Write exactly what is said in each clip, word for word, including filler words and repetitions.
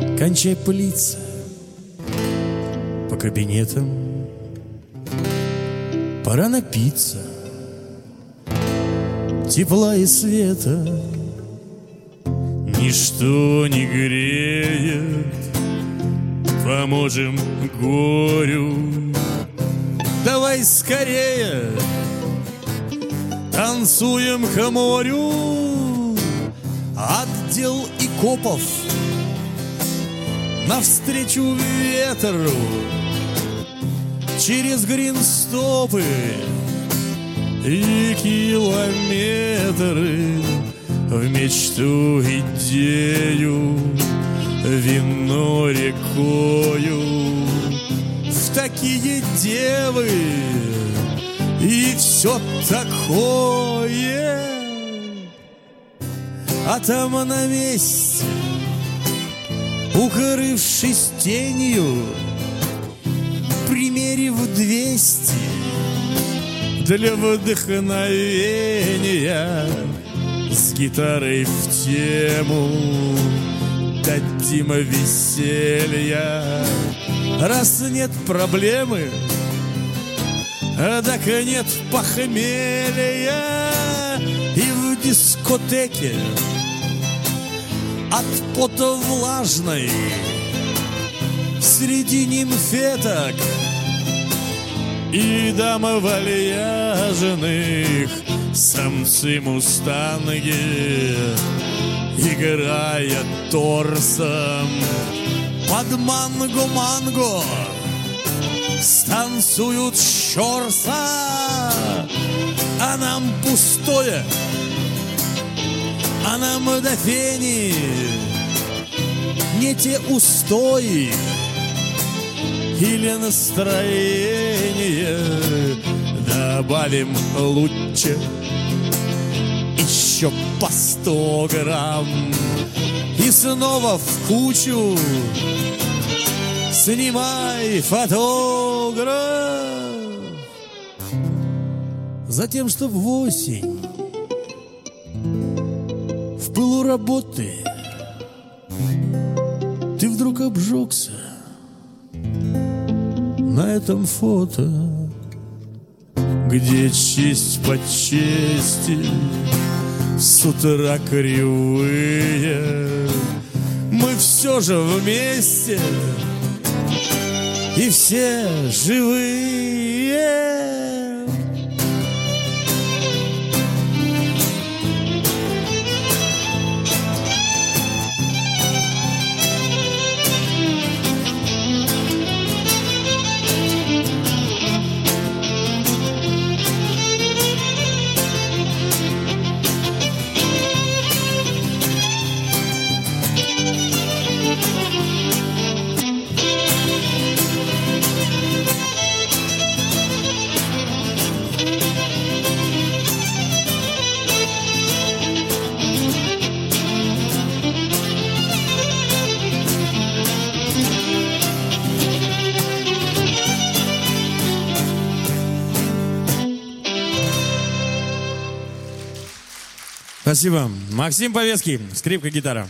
кончай пылиться по кабинетам. Пора напиться тепла и света. Ничто не греет, поможем горю. Давай скорее танцуем к морю. Отдел и копов навстречу ветру. Через гринстопы и километры в мечту, идею, вино рекою, в такие девы и все такое. А там на месте, укрывшись тенью, примерив двести для вдохновения, с гитарой в тему дадим веселья. Раз нет проблемы, так нет похмелья. И в дискотеке от пота влажной среди нимфеток и дам вальяжных самцы мустанги, играя торсом под манго-манго, станцуют щорса. А нам пустое, а нам до фени не те устои или настроение. Добавим лучше еще по сто грамм и снова в кучу снимай фотограф. Затем, что в осень, в пылу работы, ты вдруг обжегся на этом фото, где честь по чести, с утра кривые. Мы все же вместе и все живые. Спасибо. Максим Повецкий, скрипка, гитара.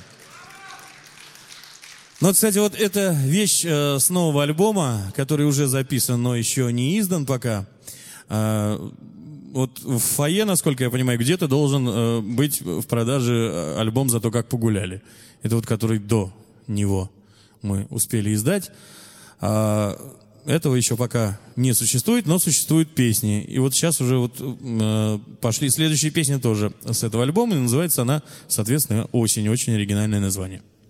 Ну, вот, кстати, вот эта вещь э, с нового альбома, который уже записан, но еще не издан пока. Э, вот в фойе, насколько я понимаю, где-то должен э, быть в продаже альбом «За то, как погуляли». Это вот который до него мы успели издать. А этого еще пока не существует, но существуют песни. И вот сейчас уже вот э, пошли следующие песни тоже с этого альбома, и называется она, соответственно, «Осень». Очень оригинальное название.